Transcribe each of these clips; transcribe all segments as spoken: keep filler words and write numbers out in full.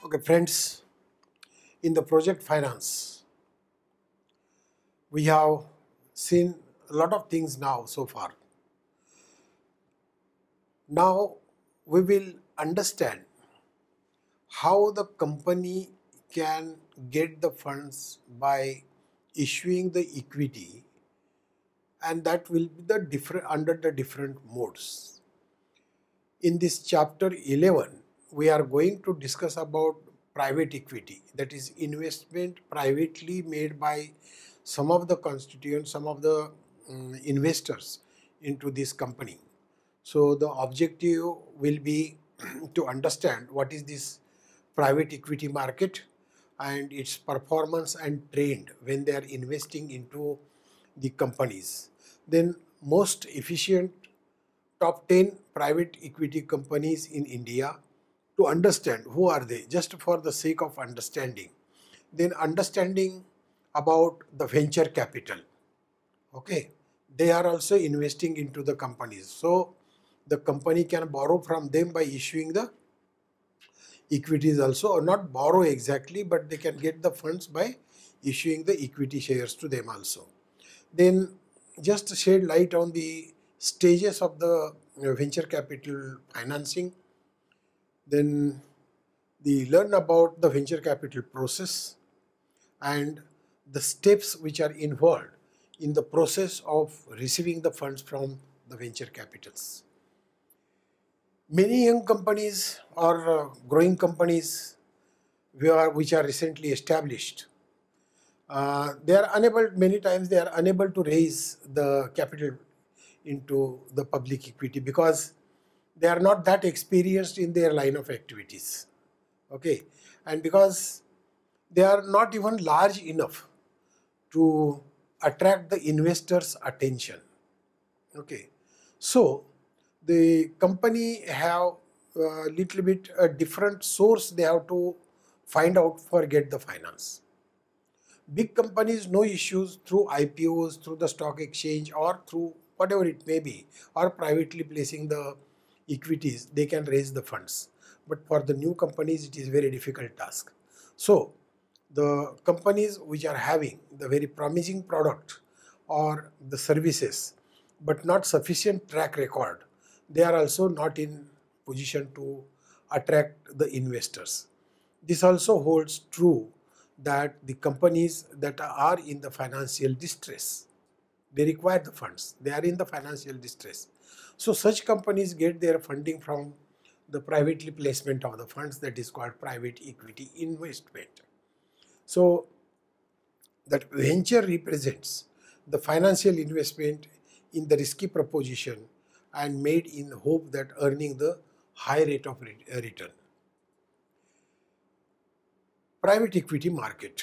Okay, friends, in the project finance, we have seen a lot of things now so far. Now we will understand how the company can get the funds by issuing the equity, and that will be the different under the different modes. In this chapter eleven, we are going to discuss about private equity, that is investment privately made by some of the constituents, some of the um, investors into this company. So the objective will be to understand what is this private equity market and its performance and trend when they are investing into the companies. Then most efficient top ten private equity companies in India, to understand who are they, just for the sake of understanding. Then understanding about the venture capital. Okay, they are also investing into the companies. So the company can borrow from them by issuing the equities also, or not borrow exactly, but they can get the funds by issuing the equity shares to them also. Then just shed light on the stages of the venture capital financing. Then the learn about the venture capital process and the steps which are involved in the process of receiving the funds from the venture capitals. Many young companies or uh, growing companies which are recently established, uh, they are unable, many times they are unable to raise the capital into the public equity because they are not that experienced in their line of activities. Okay, and because they are not even large enough to attract the investors' attention. Okay, so the company have a little bit a different source they have to find out for get the finance. Big companies, no issues, through I P Os, through the stock exchange, or through whatever it may be, or privately placing the equities, they can raise the funds. But for the new companies, it is very difficult task. So the companies which are having the very promising product or the services, but not sufficient track record, they are also not in position to attract the investors. This also holds true that the companies that are in the financial distress, they require the funds, they are in the financial distress. So such companies get their funding from the privately placement of the funds, that is called private equity investment. So that venture represents the financial investment in the risky proposition and made in hope that earning the high rate of return. Private equity market.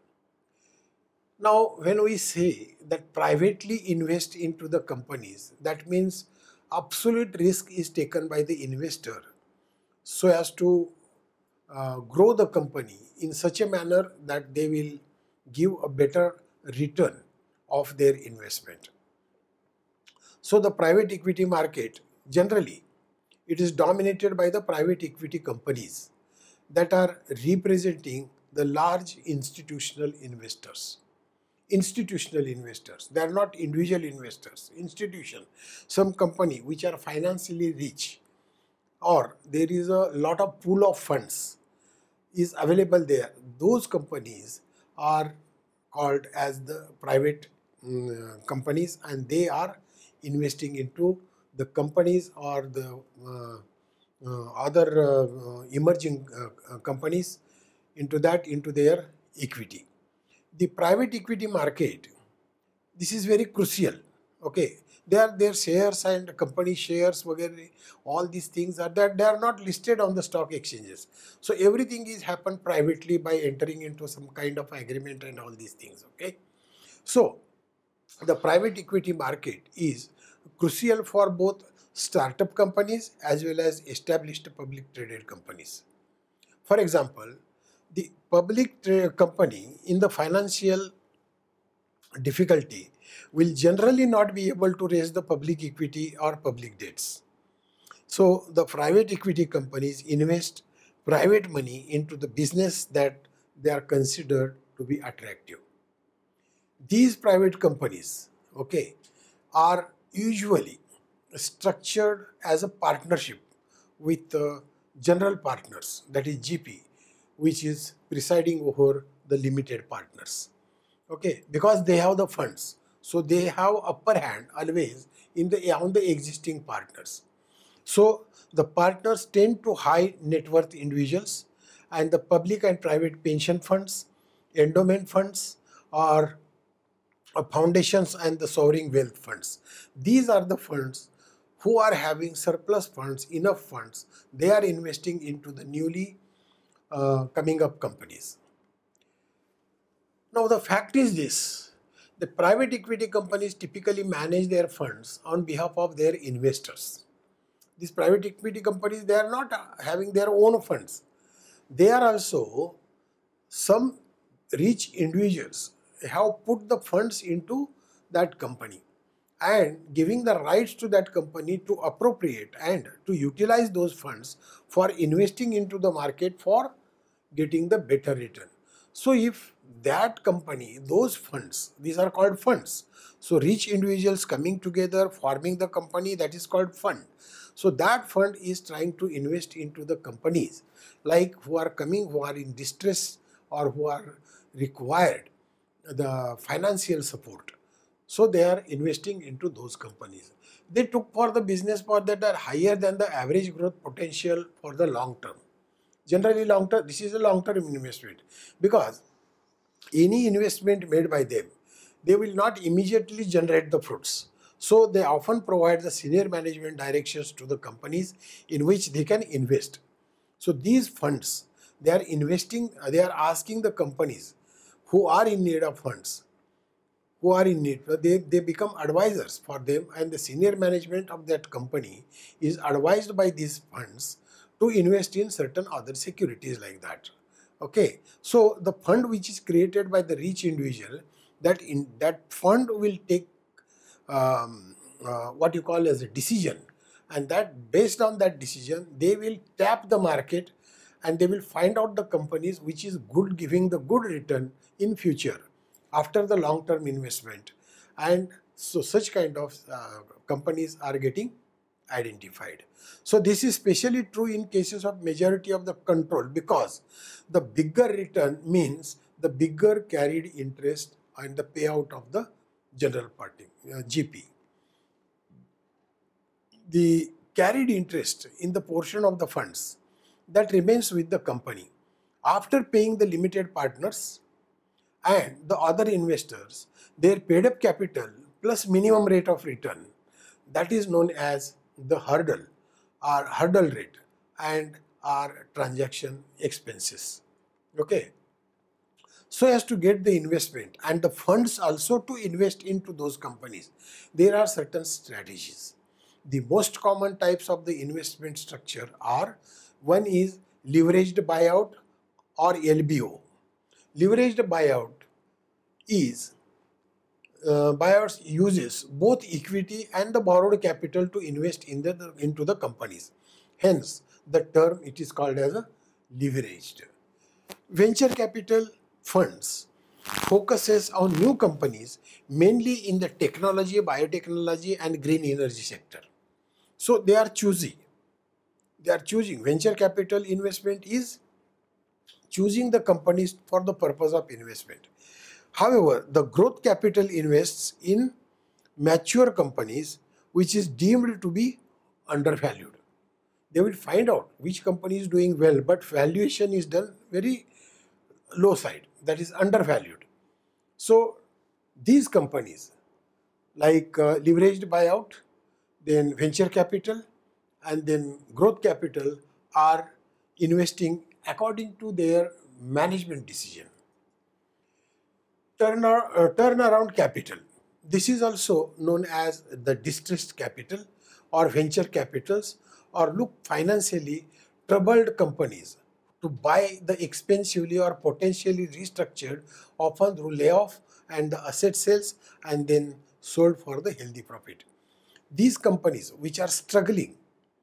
Now, when we say that privately invest into the companies, that means absolute risk is taken by the investor so as to uh, grow the company in such a manner that they will give a better return of their investment. So the private equity market, generally, it is dominated by the private equity companies that are representing the large institutional investors. Institutional investors, they are not individual investors, institution, some company which are financially rich, or there is a lot of pool of funds is available there. Those companies are called as the private um, companies, and they are investing into the companies or the uh, uh, other uh, emerging uh, companies into that, into their equity. The private equity market, this is very crucial. Okay, they are their shares and company shares, वगैरह, all these things are that they are not listed on the stock exchanges. So everything is happened privately by entering into some kind of agreement and all these things. Okay, so the private equity market is crucial for both startup companies as well as established public traded companies. For example, the public company in the financial difficulty will generally not be able to raise the public equity or public debts. So the private equity companies invest private money into the business that they are considered to be attractive. These private companies, okay, are usually structured as a partnership with uh, general partners, that is G P, which is presiding over the limited partners. Okay, because they have the funds, so they have upper hand always in the on the existing partners. So the partners tend to high net worth individuals, and the public and private pension funds, endowment funds, or uh, foundations and the sovereign wealth funds. These are the funds who are having surplus funds, enough funds. They are investing into the newly uh, coming up companies. Now the fact is this: the private equity companies typically manage their funds on behalf of their investors. These private equity companies, they are not having their own funds. They are also, some rich individuals have put the funds into that company and giving the rights to that company to appropriate and to utilize those funds for investing into the market for getting the better return. So if that company, those funds, these are called funds. So rich individuals coming together, forming the company, that is called fund. So that fund is trying to invest into the companies like who are coming, who are in distress or who are required the financial support. So they are investing into those companies. They took for the business path that are higher than the average growth potential for the long term. Generally long term, this is a long term investment, because any investment made by them, they will not immediately generate the fruits. So they often provide the senior management directions to the companies in which they can invest. So these funds, they are investing, they are asking the companies who are in need of funds, who are in need, they, they become advisors for them, and the senior management of that company is advised by these funds to invest in certain other securities like that. Okay, so the fund which is created by the rich individual, that in that fund will take um, uh, what you call as a decision, and that based on that decision they will tap the market and they will find out the companies which is good, giving the good return in future after the long term investment. And so such kind of uh, companies are getting identified. So this is especially true in cases of majority of the control, because the bigger return means the bigger carried interest and the payout of the general party, uh, G P. The carried interest in the portion of the funds that remains with the company after paying the limited partners and the other investors their paid up capital plus minimum rate of return, that is known as the hurdle or hurdle rate and our transaction expenses. Okay, so as to get the investment and the funds also to invest into those companies, there are certain strategies. The most common types of the investment structure are: one is leveraged buyout or L B O. Leveraged buyout is uh, buyers uses both equity and the borrowed capital to invest in the, into the companies. Hence, the term it is called as a leveraged. Venture capital funds focuses on new companies mainly in the technology, biotechnology and green energy sector. So they are choosy. They are choosing. Venture capital investment is choosing the companies for the purpose of investment. However, the growth capital invests in mature companies which is deemed to be undervalued. They will find out which company is doing well, but valuation is done very low side, that is undervalued. So these companies like uh, leveraged buyout, then venture capital and then growth capital are investing according to their management decision. Turner, uh, turnaround capital. This is also known as the distressed capital or venture capitals, or look financially troubled companies to buy the expensively or potentially restructured, often through layoff and the asset sales, and then sold for the healthy profit. These companies which are struggling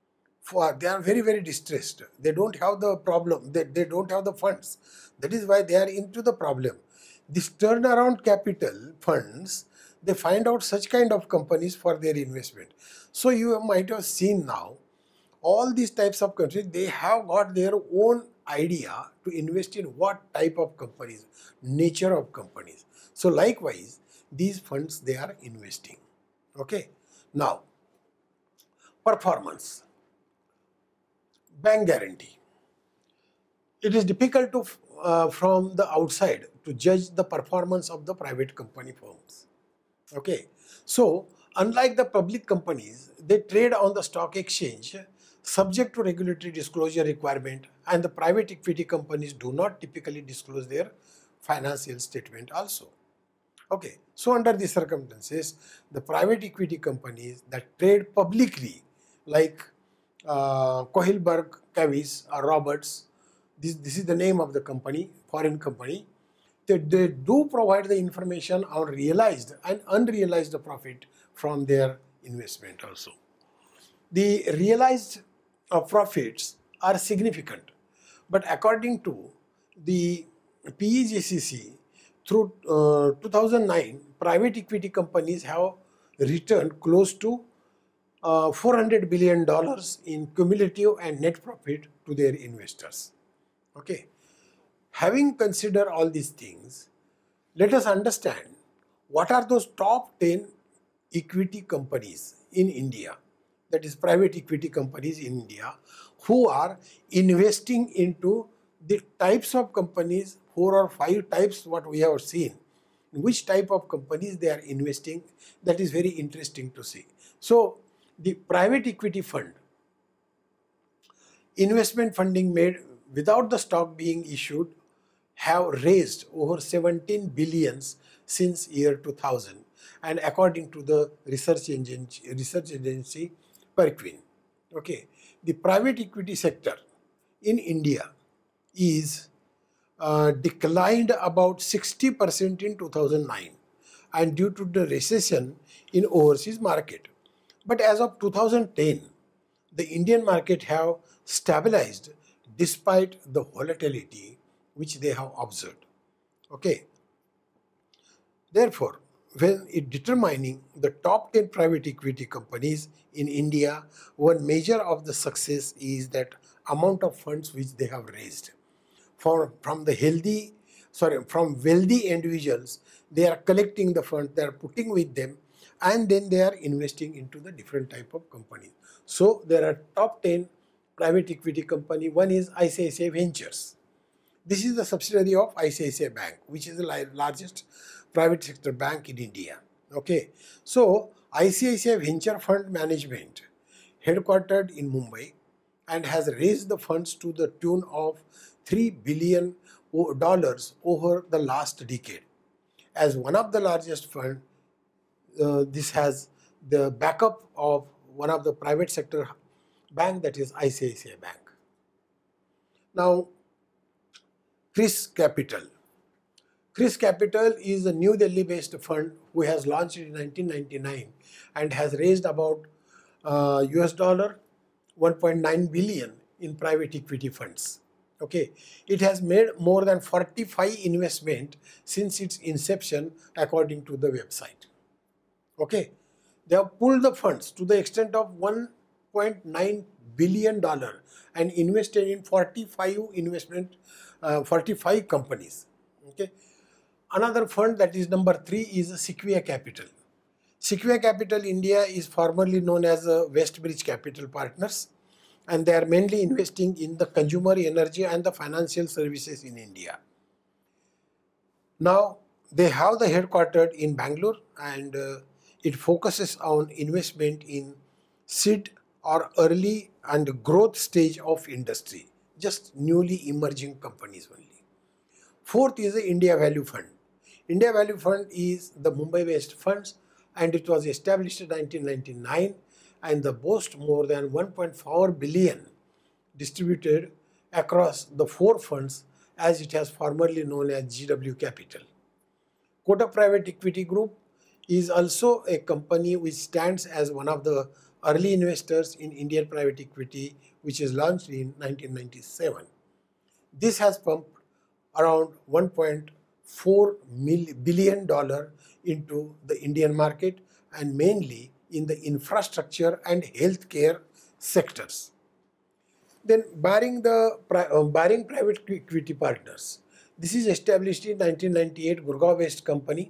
For, they are very, very distressed. They don't have the problem. They, they don't have the funds. That is why they are into the problem. This turnaround capital funds, they find out such kind of companies for their investment. So you might have seen now, all these types of countries, they have got their own idea to invest in what type of companies, nature of companies. So likewise, these funds they are investing. Okay. Now, performance. Bank guarantee. It is difficult to, uh, from the outside to judge the performance of the private company firms. Okay. So, unlike the public companies, they trade on the stock exchange subject to regulatory disclosure requirement, and the private equity companies do not typically disclose their financial statement also. Okay. So, under these circumstances, the private equity companies that trade publicly like uh, Kohlberg, Cavis or Roberts, this, this is the name of the company, foreign company, they, they do provide the information on realized and unrealized profit from their investment also. The realized uh, profits are significant, but according to the P E G C C, through uh, two thousand nine, private equity companies have returned close to uh, four hundred billion dollars in cumulative and net profit to their investors. Okay. Having considered all these things, let us understand what are those top ten equity companies in India, that is private equity companies in India, who are investing into the types of companies, four or five types what we have seen, in which type of companies they are investing. That is very interesting to see. So, the private equity fund, investment funding made without the stock being issued, have raised over seventeen billions since year two thousand, and according to the research agency, research agency Perquin. Okay, the private equity sector in India is uh, declined about sixty percent in two thousand nine, and due to the recession in overseas market. But as of two thousand ten, the Indian market have stabilized despite the volatility which they have observed. Okay. Therefore, when it determining the top ten private equity companies in India, one measure of the success is that amount of funds which they have raised. For, from the healthy, sorry, from wealthy individuals, they are collecting the funds, they are putting with them, and then they are investing into the different type of companies. So there are top ten private equity company. One is I C I C I Ventures. This is the subsidiary of I C I C I Bank, which is the largest private sector bank in India. Okay, so I C I C I Venture Fund Management, headquartered in Mumbai, and has raised the funds to the tune of three billion dollars over the last decade. As one of the largest fund, uh, this has the backup of one of the private sector bank, that is I C I C I Bank. Now, Chris Capital. Chris Capital is a New Delhi based fund who has launched in nineteen ninety-nine and has raised about uh, U S dollar one point nine billion in private equity funds. Okay, it has made more than forty-five investment since its inception according to the website. Okay, they have pulled the funds to the extent of one point nine billion dollars and invested in forty-five investment, uh, forty-five companies. Okay, another fund, that is number three, is Sequoia Capital. Sequoia Capital India is formerly known as uh, Westbridge Capital Partners, and they are mainly investing in the consumer energy and the financial services in India. Now, they have the headquartered in Bangalore, and uh, it focuses on investment in seed or early and growth stage of industry, just newly emerging companies only. Fourth is the India Value Fund. India Value Fund is the Mumbai-based funds, and it was established in nineteen ninety-nine, and the boast more than one point four billion distributed across the four funds, as it has formerly known as G W Capital. Kotak Private Equity Group is also a company which stands as one of the early investors in Indian private equity, which is launched in nineteen ninety-seven. This has pumped around one point four billion dollars into the Indian market, and mainly in the infrastructure and healthcare sectors. Then barring the uh, barring private equity partners, this is established in nineteen ninety-eight, Gurgaon-based company,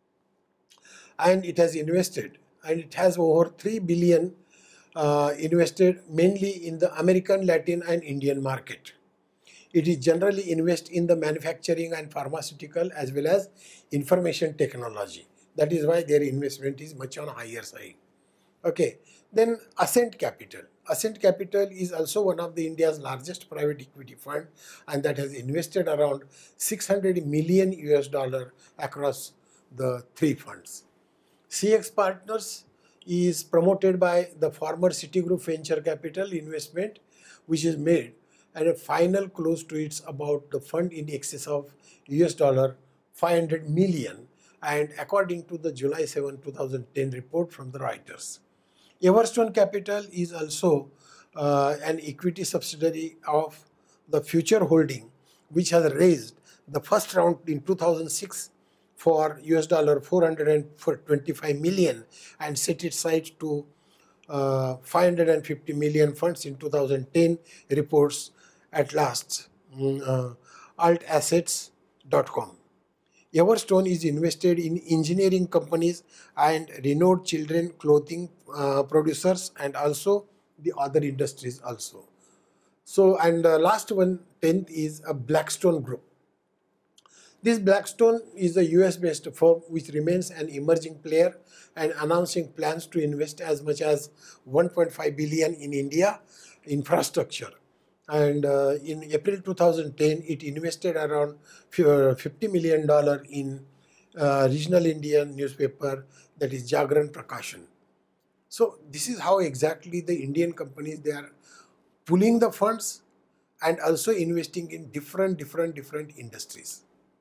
and it has invested, and it has over three billion uh, invested mainly in the American, Latin, and Indian market. It is generally invest in the manufacturing and pharmaceutical as well as information technology. That is why their investment is much on higher side. Okay. Then Ascent Capital. Ascent Capital is also one of the India's largest private equity fund, and that has invested around six hundred million U S dollar across the three funds. C X Partners is promoted by the former Citigroup Venture Capital Investment, which is made, and a final close to it's about the fund in excess of U S dollar five hundred million, and according to the July seventh two thousand ten report from the Reuters. Everstone Capital is also uh, an equity subsidiary of the Future Holding, which has raised the first round in two thousand six for U S dollar four hundred twenty-five million and set its sights to uh, five hundred fifty million funds in two thousand ten, reports at last uh, alt assets dot com. Everstone is invested in engineering companies and renowned children clothing uh, producers, and also the other industries also. So, and the last one, tenth, is a Blackstone Group. This Blackstone is a U S-based firm which remains an emerging player and announcing plans to invest as much as one point five billion in India infrastructure. And uh, in April two thousand ten, it invested around fifty million dollars in uh, regional Indian newspaper, that is Jagran Prakashan. So this is how exactly the Indian companies, they are pulling the funds and also investing in different, different, different industries.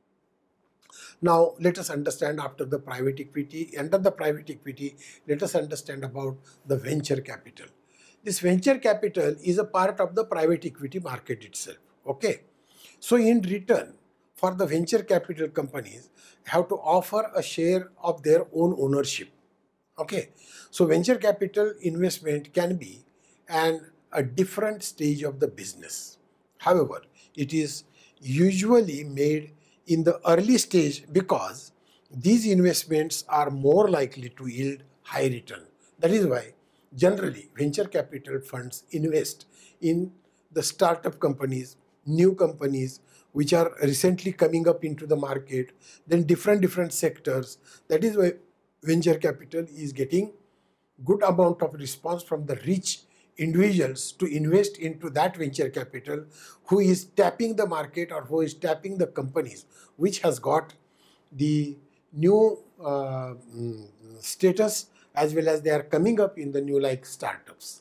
Now let us understand after the private equity, under the private equity, let us understand about the venture capital. This venture capital is a part of the private equity market itself. Okay. So in return, for the venture capital companies have to offer a share of their own ownership. Okay. So venture capital investment can be an a different stage of the business. However, it is usually made in the early stage because these investments are more likely to yield high return. That is why generally venture capital funds invest in the startup companies, new companies which are recently coming up into the market, then different different sectors. That is why venture capital is getting good amount of response from the rich individuals to invest into that venture capital who is tapping the market or who is tapping the companies which has got the new uh, status, as well as they are coming up in the new like startups.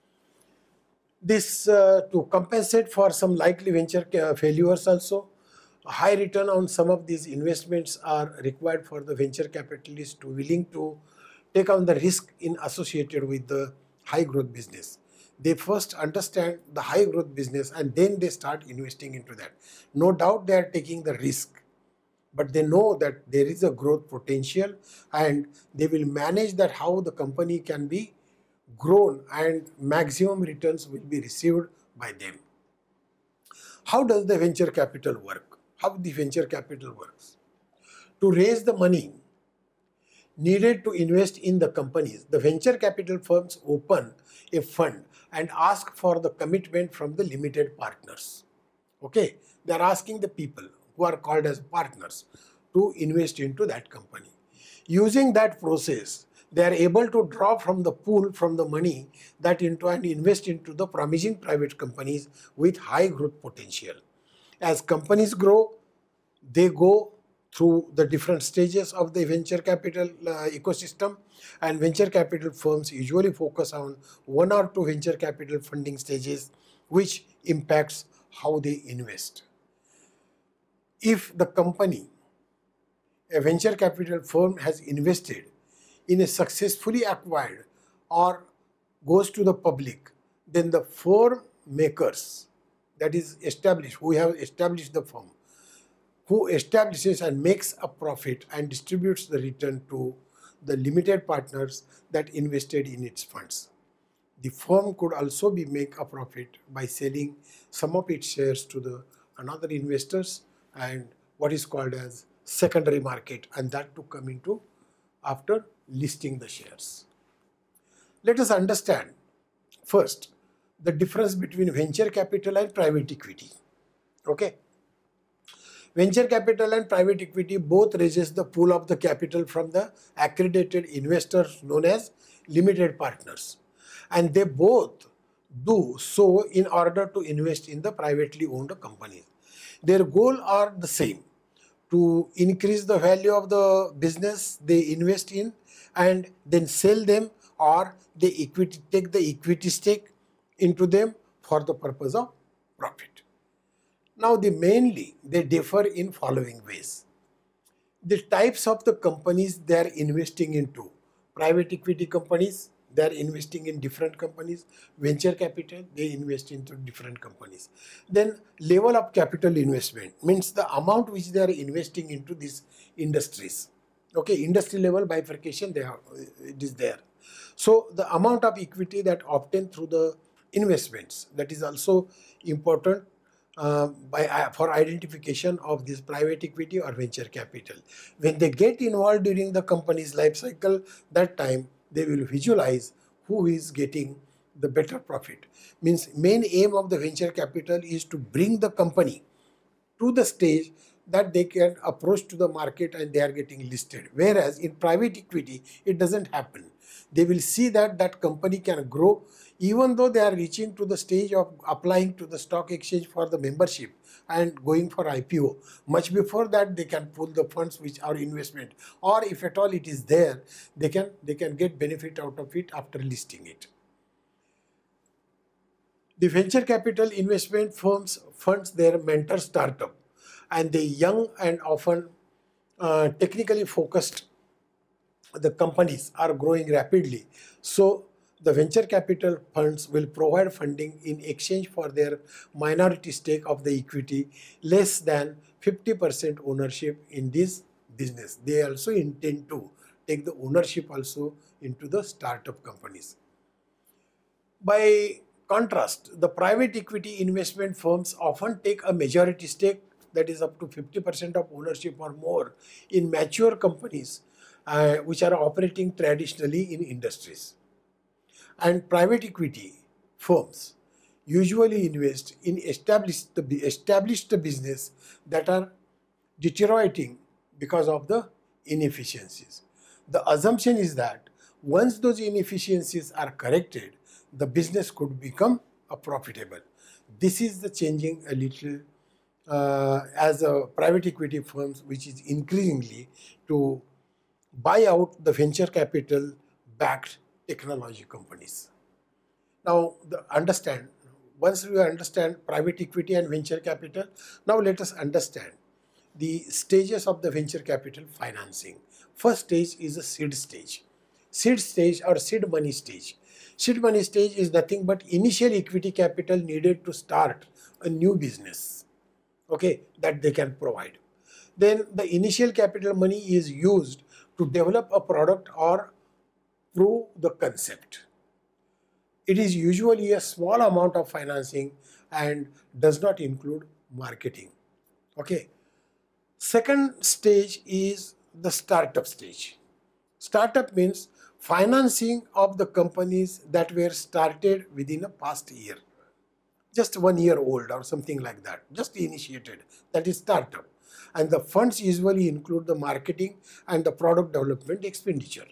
This uh, to compensate for some likely venture failures also, a high return on some of these investments are required for the venture capitalists to willing to take on the risk in associated with the high growth business. They first understand the high growth business and then they start investing into that. No doubt they are taking the risk, but they know that there is a growth potential and they will manage that how the company can be grown and maximum returns will be received by them. How does the venture capital work? How the venture capital works? To raise the money needed to invest in the companies, the venture capital firms open a fund and ask for the commitment from the limited partners. Okay, they are asking the people who are called as partners to invest into that company. Using that process, they are able to draw from the pool from the money that into and invest into the promising private companies with high growth potential. As companies grow, they go through the different stages of the venture capital uh, ecosystem, and venture capital firms usually focus on one or two venture capital funding stages, which impacts how they invest. If the company, a venture capital firm, has invested in a successfully acquired or goes to the public, then the firm makers, that is established, who have established the firm, who establishes and makes a profit and distributes the return to the limited partners that invested in its funds. The firm could also be make a profit by selling some of its shares to the another investors and what is called as secondary market, and that to come into after listing the shares. Let us understand first the difference between venture capital and private equity. Okay. Venture capital and private equity both raises the pool of the capital from the accredited investors known as limited partners, and they both do so in order to invest in the privately owned companies. Their goal are the same, to increase the value of the business they invest in and then sell them, or they equity, take the equity stake into them for the purpose of profit. Now, the mainly they differ in following ways. The types of the companies they are investing into. Private equity companies, they are investing in different companies. Venture capital, they invest into different companies. Then level of capital investment means the amount which they are investing into these industries. Okay, industry level bifurcation, they have, it is there. So the amount of equity that obtained through the investments, that is also important uh, by uh, for identification of this private equity or venture capital. When they get involved during the company's life cycle, that time they will visualize who is getting the better profit. Means main aim of the venture capital is to bring the company to the stage that they can approach to the market and they are getting listed. Whereas in private equity, it doesn't happen. They will see that that company can grow even though they are reaching to the stage of applying to the stock exchange for the membership and going for I P O. Much before that, they can pull the funds which are investment, or if at all it is there, they can, they can get benefit out of it after listing it. The venture capital investment firms funds their mentor startup, and the young and often uh, technically focused the companies are growing rapidly. So the venture capital funds will provide funding in exchange for their minority stake of the equity less than fifty percent ownership in this business. They also intend to take the ownership also into the startup companies. By contrast, the private equity investment firms often take a majority stake, that is up to fifty percent of ownership or more, in mature companies uh, which are operating traditionally in industries. And private equity firms usually invest in established, established business that are deteriorating because of the inefficiencies. The assumption is that once those inefficiencies are corrected, the business could become a profitable. This is the changing a little uh, as a private equity firms, which is increasingly to buy out the venture capital backed technology companies. Now, the understand, once we understand private equity and venture capital, now let us understand the stages of the venture capital financing. First stage is a seed stage. Seed stage or seed money stage. Seed money stage is nothing but initial equity capital needed to start a new business, okay, that they can provide. Then the initial capital money is used to develop a product or prove the concept. It is usually a small amount of financing and does not include marketing. Okay. Second stage is the startup stage. Startup means financing of the companies that were started within a past year. Just one year old or something like that, just initiated, that is startup. And the funds usually include the marketing and the product development expenditure.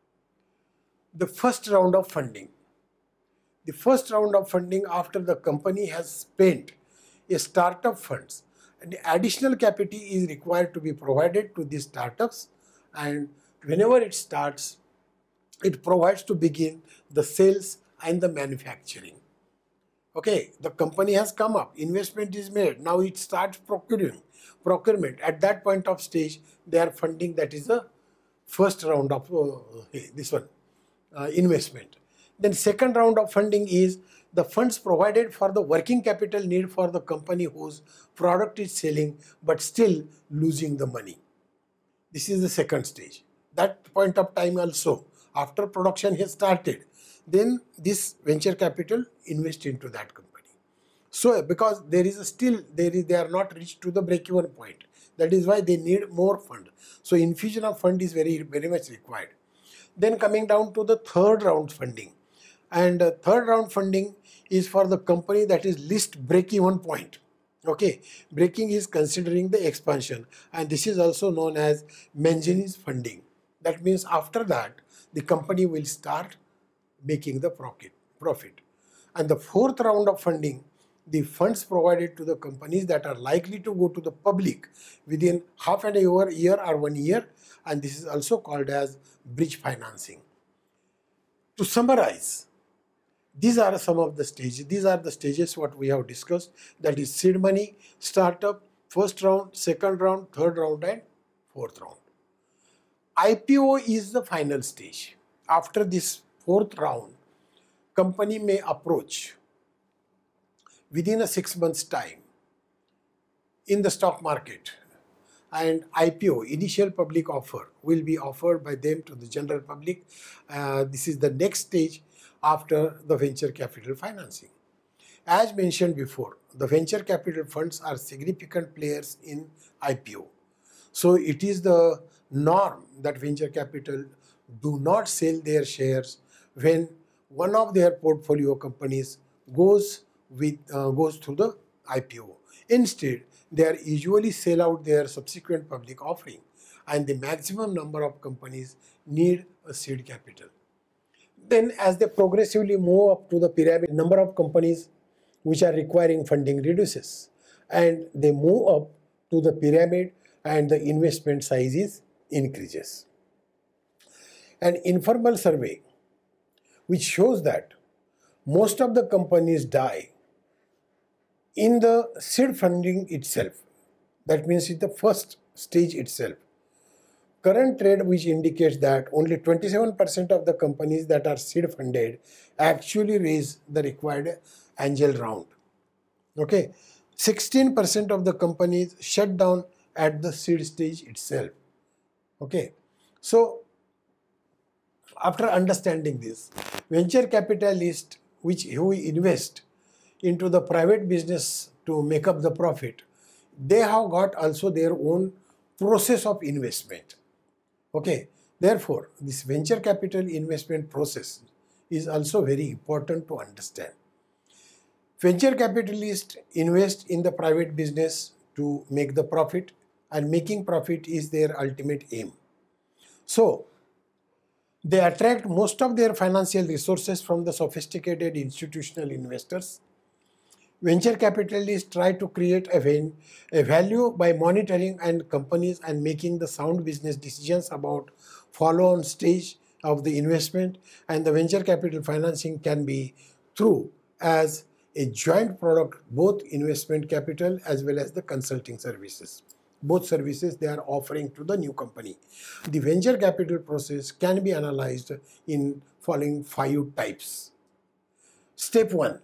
The first round of funding. The first round of funding after the company has spent a startup funds, and the additional capital is required to be provided to these startups, and whenever it starts, it provides to begin the sales and the manufacturing. Okay, the company has come up, investment is made, now it starts procuring, procurement. At that point of stage, they are funding, that is the first round of uh, this one, uh, investment. Then second round of funding is the funds provided for the working capital need for the company whose product is selling but still losing the money. This is the second stage. That point of time also, after production has started, then this venture capital invest into that company. So because there is a still, there is, they are not reached to the break-even point. That is why they need more fund. So infusion of fund is very, very much required. Then coming down to the third round funding. And uh, third round funding is for the company that is least break-even point. Okay, breaking is considering the expansion, and this is also known as manganese funding. That means after that, the company will start making the profit. profit. And the fourth round of funding, the funds provided to the companies that are likely to go to the public within half an hour, year or one year, and this is also called as bridge financing. To summarize, these are some of the stages. These are the stages what we have discussed. That is seed money, startup, first round, second round, third round and fourth round. I P O is the final stage. After this fourth round, company may approach within a six months time in the stock market, and I P O, initial public offer, will be offered by them to the general public. Uh, this is the next stage after the venture capital financing. As mentioned before, the venture capital funds are significant players in I P O. So it is the norm that venture capital do not sell their shares when one of their portfolio companies goes with uh, goes through the I P O. Instead, they are usually sell out their subsequent public offering, and the maximum number of companies need a seed capital. Then as they progressively move up to the pyramid, number of companies which are requiring funding reduces, and they move up to the pyramid and the investment sizes increases. An informal survey which shows that most of the companies die in the seed funding itself. That means in the first stage itself. Current trade which indicates that only twenty-seven percent of the companies that are seed funded actually raise the required angel round. Okay, sixteen percent of the companies shut down at the seed stage itself. Okay, so after understanding this, venture capitalists which who invest into the private business to make up the profit, they have got also their own process of investment. Okay, therefore, this venture capital investment process is also very important to understand. Venture capitalists invest in the private business to make the profit, and making profit is their ultimate aim. So, they attract most of their financial resources from the sophisticated institutional investors. Venture capitalists try to create a, a value by monitoring and companies and making the sound business decisions about follow-on stage of the investment, and the venture capital financing can be through as a joint product, both investment capital as well as the consulting services. Both services they are offering to the new company. The venture capital process can be analyzed in following five types. Step one.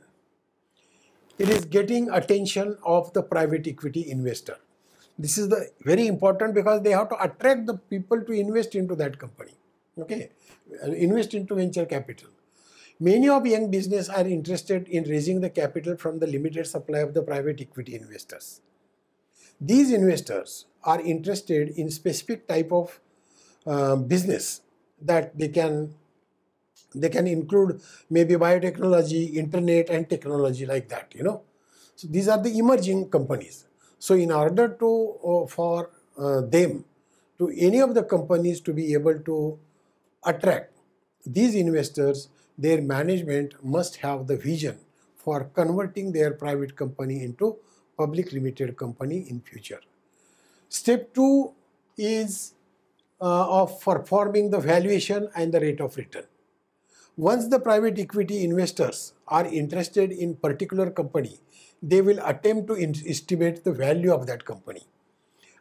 It is getting attention of the private equity investor. This is the very important because they have to attract the people to invest into that company. Okay, invest into venture capital. Many of young business are interested in raising the capital from the limited supply of the private equity investors. These investors are interested in specific type of uh, business that they can They can include maybe biotechnology, internet and technology like that, you know. So these are the emerging companies. So in order to, uh, for uh, them, to any of the companies to be able to attract these investors, their management must have the vision for converting their private company into public limited company in future. Step two is uh, of performing the valuation and the rate of return. Once the private equity investors are interested in particular company, they will attempt to estimate the value of that company.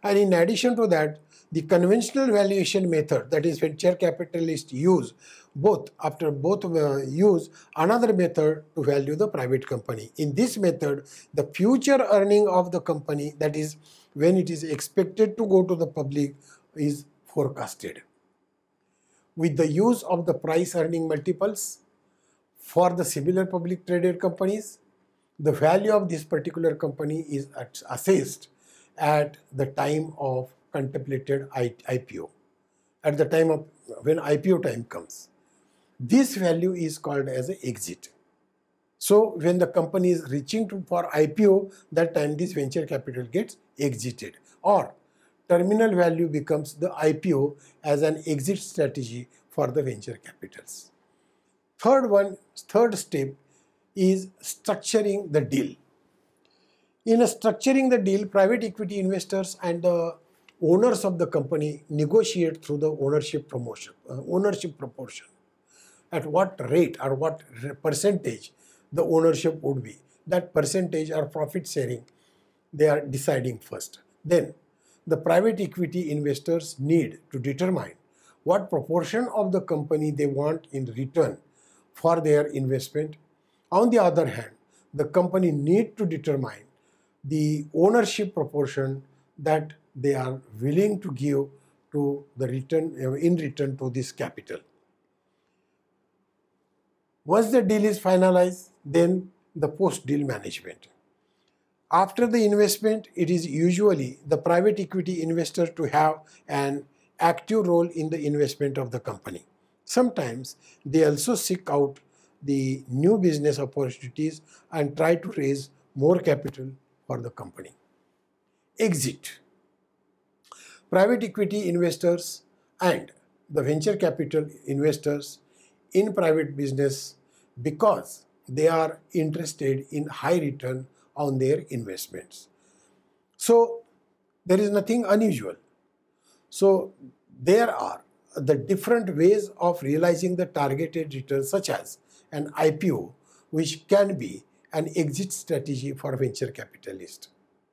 And in addition to that, the conventional valuation method, that is venture capitalists use both, after both uh, use another method to value the private company. In this method, the future earning of the company, that is when it is expected to go to the public, is forecasted. With the use of the price earning multiples for the similar public traded companies, the value of this particular company is assessed at the time of contemplated I P O, at the time of when I P O time comes. This value is called as an exit. So when the company is reaching to for I P O, that time this venture capital gets exited, or terminal value becomes the I P O as an exit strategy for the venture capitals. Third one, third step is structuring the deal. In a structuring the deal, private equity investors and the owners of the company negotiate through the ownership promotion, uh, ownership proportion. At what rate or what percentage the ownership would be. That percentage or profit sharing, they are deciding first. Then the private equity investors need to determine what proportion of the company they want in return for their investment. On the other hand, the company need to determine the ownership proportion that they are willing to give to the return, in return to this capital. Once the deal is finalized, then the post-deal management. After the investment, it is usually the private equity investor to have an active role in the investment of the company. Sometimes they also seek out the new business opportunities and try to raise more capital for the company. Exit. Private equity investors and the venture capital investors in private business, because they are interested in high return on their investments. So there is nothing unusual. So there are the different ways of realizing the targeted return, such as an I P O, which can be an exit strategy for venture capitalists.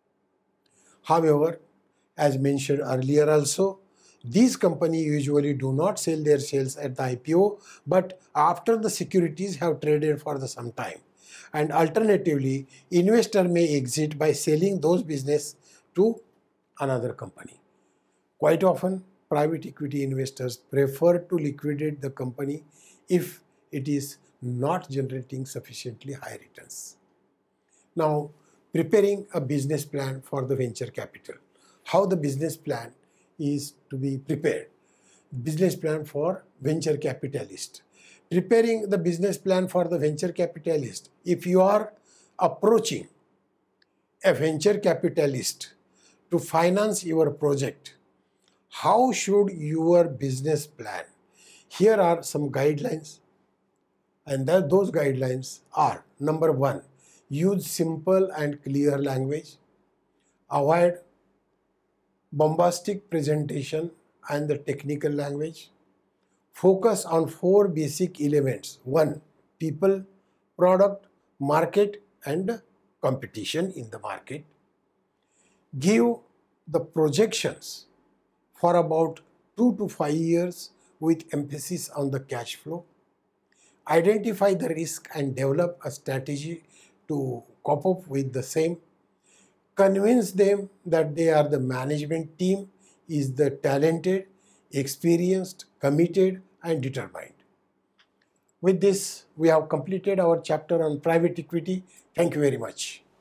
However, as mentioned earlier also, these companies usually do not sell their shares at the I P O, but after the securities have traded for the some time. And alternatively, investor may exit by selling those business to another company. Quite often, private equity investors prefer to liquidate the company if it is not generating sufficiently high returns. Now, preparing a business plan for the venture capital. How the business plan is to be prepared. Business plan for venture capitalist. Preparing the business plan for the venture capitalist. If you are approaching a venture capitalist to finance your project, how should your business plan? Here are some guidelines, and that those guidelines are: number one, use simple and clear language. Avoid bombastic presentation and the technical language. Focus on four basic elements. One, people, product, market, and competition in the market. Give the projections for about two to five years with emphasis on the cash flow. Identify the risk and develop a strategy to cope up with the same. Convince them that they are the management team is the talented, experienced, committed, and determined. With this, we have completed our chapter on private equity. Thank you very much.